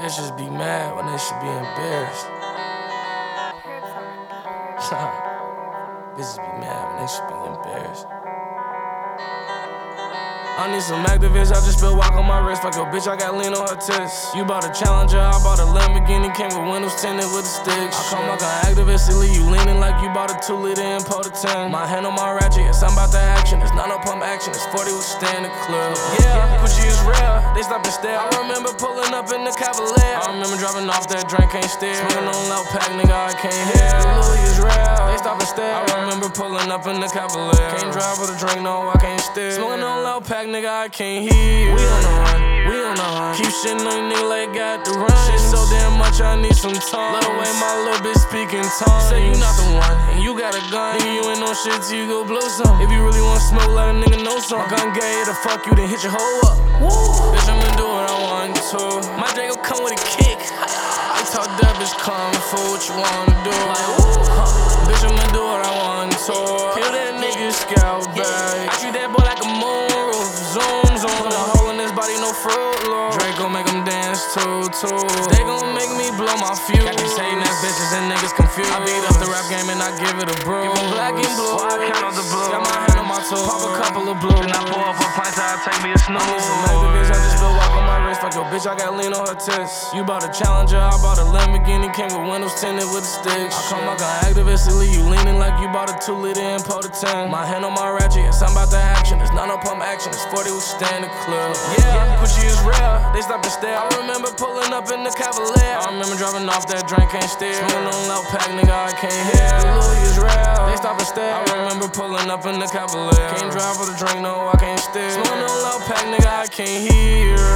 Bitches be mad when they should be embarrassed. Bitches be mad when they should be embarrassed. I need some activists, I just spilled walk on my wrist. Fuck your bitch, I got lean on her tits. You bought a Challenger, I bought a Lamborghini, came with windows tinted with the sticks. I call my gun activist, it leave you leaning like you bought a 2-liter and pulled a 10. My hand on my ratchet, yes, I'm about the action. It's not no pump action, it's 40 with stand the club. Yeah, Gucci is real, they stop and stare. I remember pulling up in the Cavalier. I remember dropping off that drink, can't steer. Smoking on loud pack, nigga, I can't hear. Louis is real, they stop and stare. I remember pulling up in the Cavalier. Can't drive with a drink, no, I can't steer. Smoking on loud pack, nigga, I can't hear. We on the run, we on the hunt. Keep shitting on you nigga like got the run. Shit so damn much, I need some time. Let away my little bitch speaking tongues. Say you not the one, and you got a gun. Nigga, you ain't no shit till you go blow some. If you really want smoke, let a nigga know some. My gun gay to fuck you, then hit your hoe up. Woo. Bitch, I'ma do what I want to. My Draco come with a kick. I talk that bitch kung fu, what you wanna do? Like, bitch, I'ma do what I want to. Kill that nigga scalp bag. I treat that boy like a moonroof. Zoom, zoom. Put a hole in his body, no fruit, Lord. Draco make him dance too. They gon' make me blow my fuse. Got these hating ass bitches and niggas confused. I beat up the rap game and I give it a brew. Give him black and blue. I count up the blue. Got my hand on my toe. Pop a couple of blue. Then I pour up a pint, I take me a snooze. I need some activists, I just spilled walk on my wrist. Fuck your bitch, I got lean on her tits. You bought a Challenger, I bought a Lamborghini, came with windows tinted with the sticks. I call my gun activist, it leave you leaning like you bought a 2-liter and pulled a 10. My hand on my ratchet, yes, I'm about the action. It's not no pump action, it's 40 with stand the club. Yeah, Gucci is real, they stop and stare. I remember pulling up in the Cavalier. I remember dropping off that drink, can't steer. Smoking on loud pack, nigga, I can't hear. Louis is real, they stop and stare. I remember pulling up in the Cavalier. Can't drive with a drink, no, I can't steer. Smoking on loud pack, nigga, I can't hear.